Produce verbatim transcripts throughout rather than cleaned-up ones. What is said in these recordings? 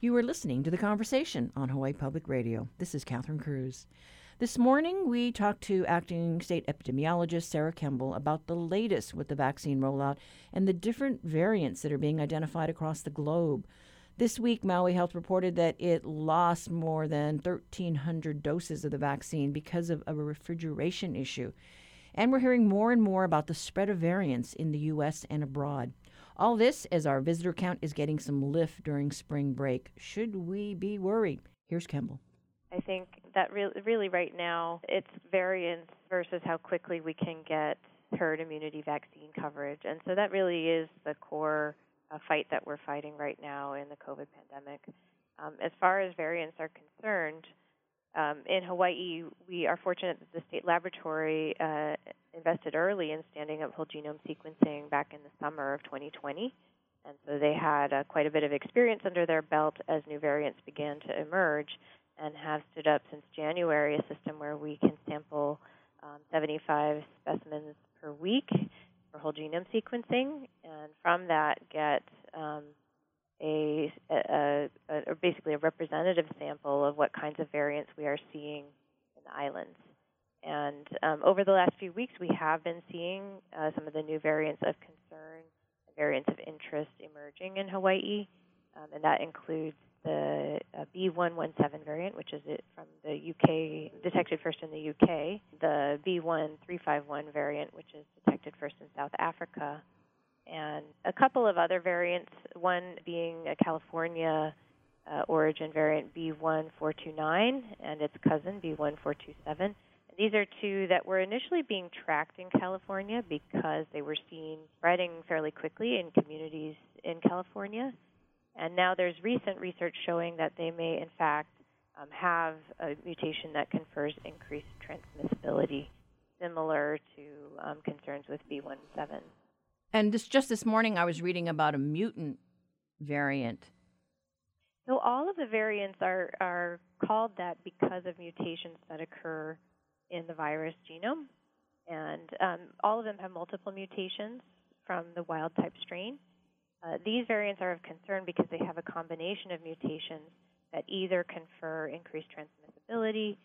You are listening to The Conversation on Hawaii Public Radio. This is Catherine Cruz. This morning, we talked to acting state epidemiologist Sarah Kemble about the latest with the vaccine rollout and the different variants that are being identified across the globe. This week, Maui Health reported that it lost more than thirteen hundred doses of the vaccine because of a refrigeration issue. And we're hearing more and more about the spread of variants in the U S and abroad. All this as our visitor count is getting some lift during spring break. Should we be worried? Here's Kemble. I think that re- really right now it's variants versus how quickly we can get herd immunity vaccine coverage. And so that really is the core uh, fight that we're fighting right now in the COVID pandemic. Um, as far as variants are concerned, um, in Hawaii, we are fortunate that the state laboratory uh, invested early in standing up whole genome sequencing back in the summer of twenty twenty. And so they had uh, quite a bit of experience under their belt as new variants began to emerge, and have stood up since January a system where we can sample um, seventy-five specimens per week for whole genome sequencing, and from that get um, a, a, a, a basically a representative sample of what kinds of variants we are seeing in the islands. And um, over the last few weeks, we have been seeing uh, some of the new variants of concern, variants of interest emerging in Hawaii, um, and that includes the uh, B one one seven variant, which is it from the U K, detected first in the U K, the B one three five one variant, which is detected first in South Africa, and a couple of other variants, one being a California uh, origin variant B one four two nine and its cousin B one four two seven. These are two that were initially being tracked in California because they were seen spreading fairly quickly in communities in California. And now there's recent research showing that they may, in fact, um, have a mutation that confers increased transmissibility, similar to um, concerns with B one seven. And this, just this morning, I was reading about a mutant variant. So all of the variants are, are called that because of mutations that occur in the virus genome. And um, all of them have multiple mutations from the wild-type strain. Uh, these variants are of concern because they have a combination of mutations that either confer increased transmissibility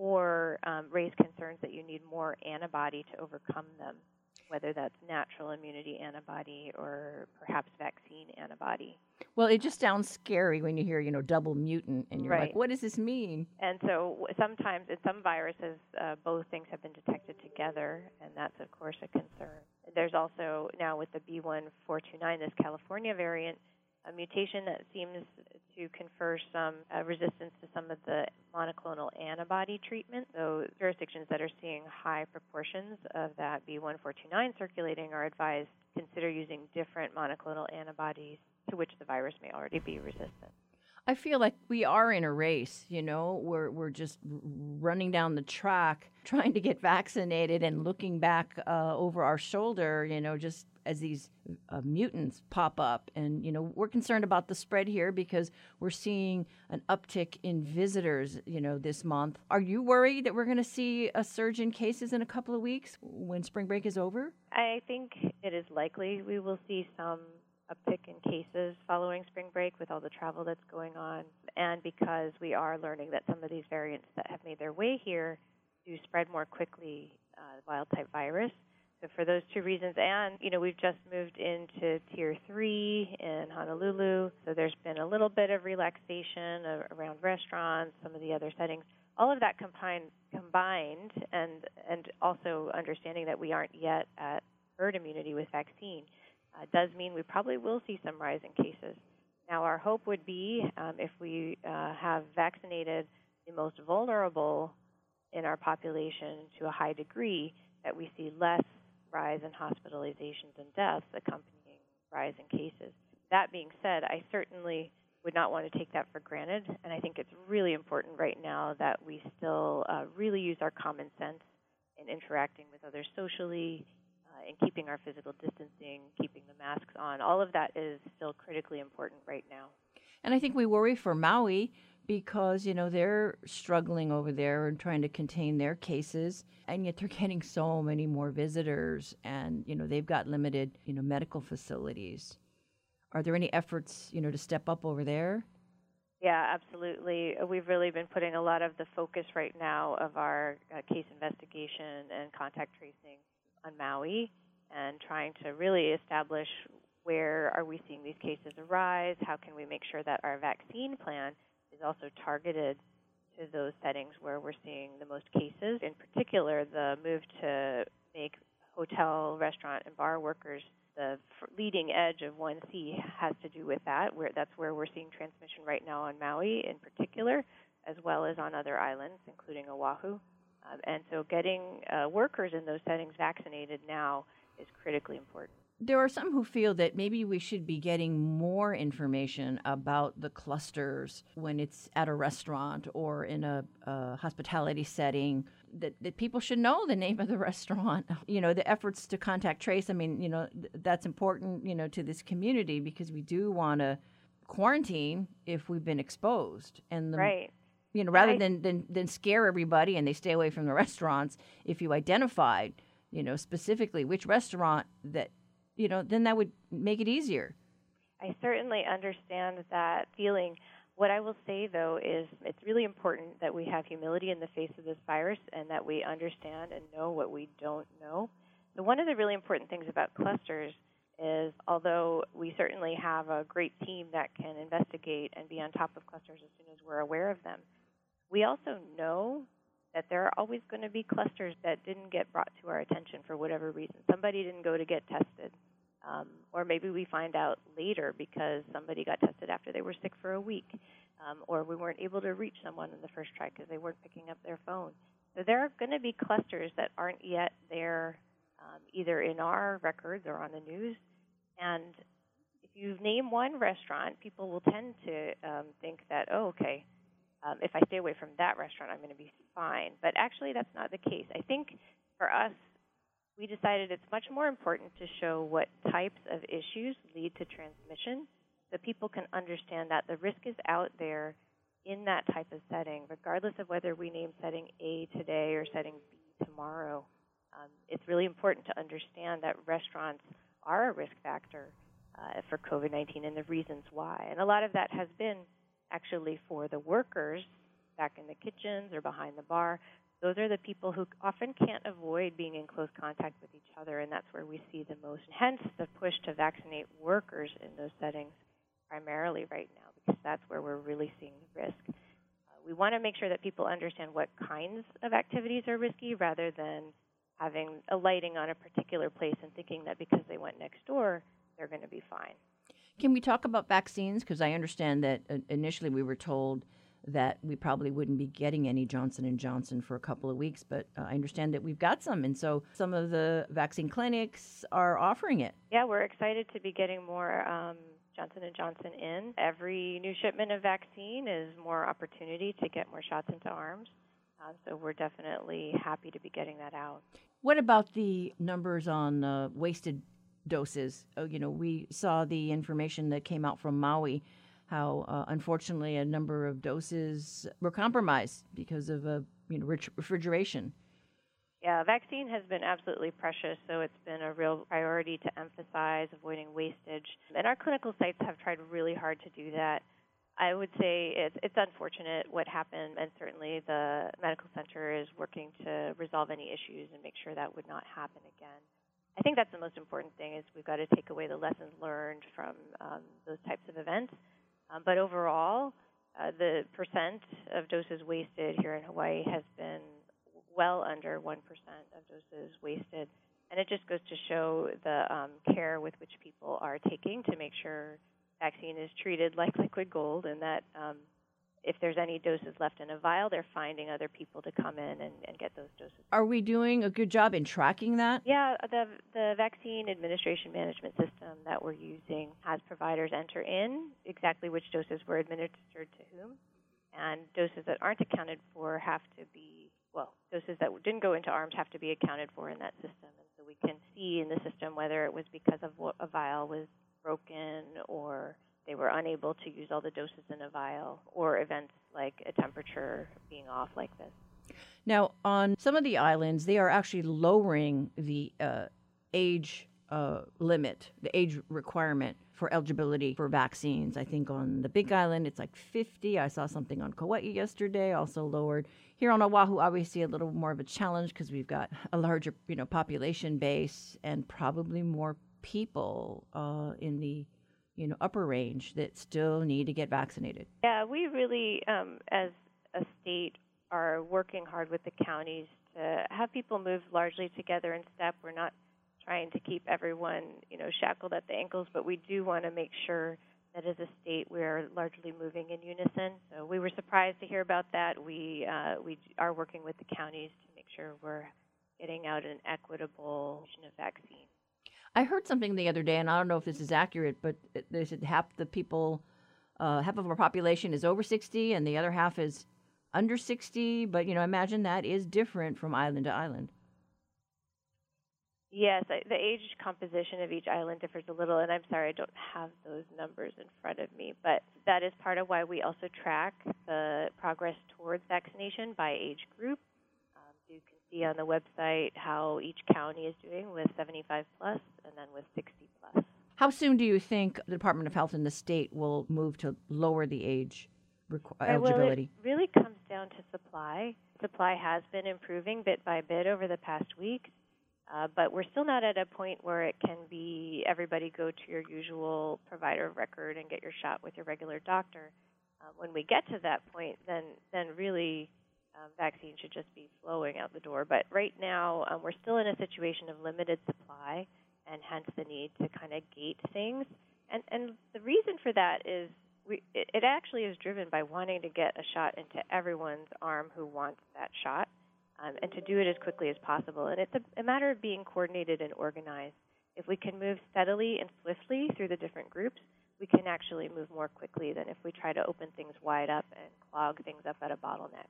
or um, raise concerns that you need more antibody to overcome them, whether that's natural immunity antibody or perhaps vaccine antibody. Well, it just sounds scary when you hear, you know, double mutant, and you're right. like, what does this mean? And so sometimes in some viruses, uh, both things have been detected together, and that's, of course, a concern. There's also, now with the B one four two nine, this California variant, a mutation that seems to confer some uh, resistance to some of the monoclonal antibody treatment. So jurisdictions that are seeing high proportions of that B one four two nine circulating are advised to consider using different monoclonal antibodies to which the virus may already be resistant. I feel like we are in a race, you know, we're, we're just running down the track, trying to get vaccinated and looking back uh, over our shoulder, you know, just as these uh, mutants pop up. And, you know, we're concerned about the spread here because we're seeing an uptick in visitors, you know, this month. Are you worried that we're going to see a surge in cases in a couple of weeks when spring break is over? I think it is likely we will see some uptick in cases following spring break with all the travel that's going on, and because we are learning that some of these variants that have made their way here do spread more quickly, uh, wild-type virus. So for those two reasons, and, you know, we've just moved into Tier three in Honolulu, so there's been a little bit of relaxation around restaurants, some of the other settings. All of that combined, combined and, and also understanding that we aren't yet at herd immunity with vaccine, Uh, does mean we probably will see some rise in cases. Now, our hope would be um, if we uh, have vaccinated the most vulnerable in our population to a high degree, that we see less rise in hospitalizations and deaths accompanying rise in cases. That being said, I certainly would not want to take that for granted, and I think it's really important right now that we still uh, really use our common sense in interacting with others socially, and keeping our physical distancing, keeping the masks on. All of that is still critically important right now. And I think we worry for Maui because, you know, they're struggling over there and trying to contain their cases, and yet they're getting so many more visitors, and, you know, they've got limited, you know, medical facilities. Are there any efforts, you know, to step up over there? Yeah, absolutely. Uh, We've really been putting a lot of the focus right now of our uh, case investigation and contact tracing on Maui and trying to really establish where are we seeing these cases arise, how can we make sure that our vaccine plan is also targeted to those settings where we're seeing the most cases. In particular, the move to make hotel, restaurant, and bar workers the leading edge of one C has to do with that. Where that's where we're seeing transmission right now on Maui in particular, as well as on other islands, including Oahu. Um, and so getting uh, workers in those settings vaccinated now is critically important. There are some who feel that maybe we should be getting more information about the clusters when it's at a restaurant or in a, a hospitality setting, that, that people should know the name of the restaurant. You know, the efforts to contact trace, I mean, you know, th- that's important, you know, to this community because we do want to quarantine if we've been exposed. And the, right. You know, rather I, than, than, than scare everybody and they stay away from the restaurants, if you identified, you know, specifically which restaurant that, you know, then that would make it easier. I certainly understand that feeling. What I will say, though, is it's really important that we have humility in the face of this virus and that we understand and know what we don't know. So one of the really important things about clusters is, although we certainly have a great team that can investigate and be on top of clusters as soon as we're aware of them, we also know that there are always going to be clusters that didn't get brought to our attention for whatever reason. Somebody didn't go to get tested. Um, or maybe we find out later because somebody got tested after they were sick for a week, um, or we weren't able to reach someone in the first try because they weren't picking up their phone. So there are going to be clusters that aren't yet there, um, either in our records or on the news. And if you name one restaurant, people will tend to um, think that, oh, okay, um, if I stay away from that restaurant, I'm going to be fine. But actually, that's not the case. I think for us, we decided it's much more important to show what types of issues lead to transmission so people can understand that the risk is out there in that type of setting, regardless of whether we name setting A today or setting B tomorrow. Um, it's really important to understand that restaurants are a risk factor uh, for COVID nineteen and the reasons why. And a lot of that has been actually for the workers back in the kitchens or behind the bar. Those are the people who often can't avoid being in close contact with each other, and that's where we see the most. Hence, the push to vaccinate workers in those settings primarily right now, because that's where we're really seeing the risk. Uh, we want to make sure that people understand what kinds of activities are risky rather than having a lighting on a particular place and thinking that because they went next door, they're going to be fine. Can we talk about vaccines? Because I understand that uh, initially we were told that we probably wouldn't be getting any Johnson and Johnson for a couple of weeks, but uh, I understand that we've got some, and so some of the vaccine clinics are offering it. Yeah, we're excited to be getting more um, Johnson and Johnson in. Every new shipment of vaccine is more opportunity to get more shots into arms, uh, so we're definitely happy to be getting that out. What about the numbers on uh, wasted doses? Oh, you know, we saw the information that came out from Maui, how uh, unfortunately a number of doses were compromised because of uh, you know rich refrigeration. Yeah, vaccine has been absolutely precious, so it's been a real priority to emphasize avoiding wastage. And our clinical sites have tried really hard to do that. I would say it's, it's unfortunate what happened, and certainly the medical center is working to resolve any issues and make sure that would not happen again. I think that's the most important thing is we've got to take away the lessons learned from um, those types of events. Um, but overall, uh, the percent of doses wasted here in Hawaii has been well under one percent of doses wasted. And it just goes to show the um, care with which people are taking to make sure vaccine is treated like liquid gold, and that um, if there's any doses left in a vial, they're finding other people to come in and, and get those doses. Are we doing a good job in tracking that? Yeah, the the vaccine administration management system that we're using has providers enter in exactly which doses were administered to whom, and doses that aren't accounted for have to be, well, doses that didn't go into arms have to be accounted for in that system. And so we can see in the system whether it was because of what a vial was broken or they were unable to use all the doses in a vial, or events like a temperature being off like this. Now, on some of the islands, they are actually lowering the uh, age uh, limit, the age requirement for eligibility for vaccines. I think on the Big Island, it's like fifty. I saw something on Kauai yesterday, also lowered. Here on Oahu, obviously a little more of a challenge because we've got a larger, you know, population base and probably more people uh, in the, you know, upper range that still need to get vaccinated. Yeah, we really, um, as a state, are working hard with the counties to have people move largely together in step. We're not trying to keep everyone, you know, shackled at the ankles, but we do want to make sure that as a state we're largely moving in unison. So we were surprised to hear about that. We uh, we are working with the counties to make sure we're getting out an equitable distribution of vaccine. I heard something the other day, and I don't know if this is accurate, but they said half the people, uh, half of our population is over sixty, and the other half is under sixty. But you know, imagine that is different from island to island. Yes, I, the age composition of each island differs a little, and I'm sorry I don't have those numbers in front of me, but that is part of why we also track the progress towards vaccination by age group. Um, so you can see on the website how each county is doing with seventy-five plus and then with sixty plus. How soon do you think the Department of Health in the state will move to lower the age requ- eligibility? Well, it really comes down to supply. Supply has been improving bit by bit over the past week. Uh, but we're still not at a point where it can be everybody go to your usual provider of record and get your shot with your regular doctor. Uh, when we get to that point, then then really um, vaccine should just be flowing out the door. But right now, um, we're still in a situation of limited supply, and hence the need to kind of gate things. And and the reason for that is we, it, it actually is driven by wanting to get a shot into everyone's arm who wants that shot. Um, and to do it as quickly as possible. And it's a, a matter of being coordinated and organized. If we can move steadily and swiftly through the different groups, we can actually move more quickly than if we try to open things wide up and clog things up at a bottleneck.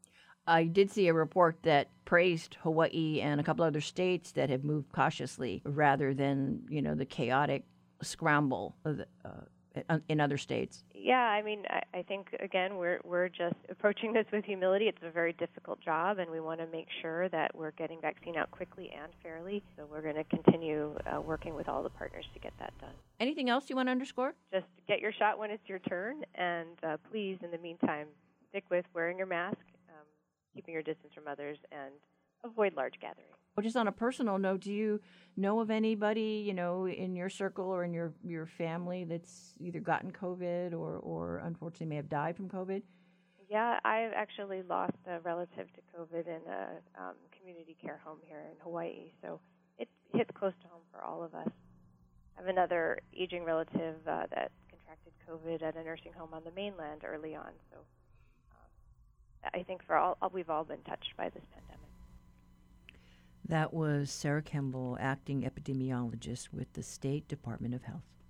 I did see a report that praised Hawaii and a couple other states that have moved cautiously rather than, you know, the chaotic scramble of the, uh, in other states. Yeah, I mean, I, I think, again, we're we're just approaching this with humility. It's a very difficult job, and we want to make sure that we're getting vaccine out quickly and fairly. So we're going to continue uh, working with all the partners to get that done. Anything else you want to underscore? Just get your shot when it's your turn, and uh, please, in the meantime, stick with wearing your mask, um, keeping your distance from others, and avoid large gatherings. Well, just on a personal note, do you know of anybody, you know, in your circle or in your, your family that's either gotten COVID or, or unfortunately may have died from COVID? Yeah, I've actually lost a relative to COVID in a um, community care home here in Hawaii, so it hits close to home for all of us. I have another aging relative uh, that contracted COVID at a nursing home on the mainland early on, so um, I think for all we've all been touched by this pandemic. That was Sarah Kemble, acting epidemiologist with the State Department of Health.